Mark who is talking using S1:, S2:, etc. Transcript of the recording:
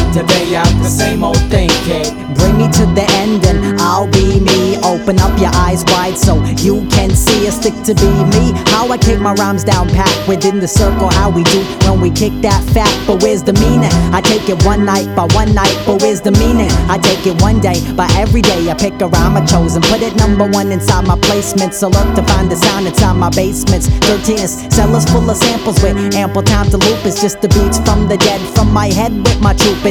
S1: to lay out the same old thing, kid.
S2: Bring me to the end and I'll be me. Open up your eyes wide so you can see a stick to be me. How I kick my rhymes down packed within the circle, how we do when we kick that fact. But where's the meaning? I take it one night by one night, but where's the meaning? I take it one day by every day. I pick a rhyme I chose and put it #1 inside my placements. Alert to find the sound inside my basements. 13 is cellars full of samples with ample time to loop. It's just the beats from the dead from my head with my troop.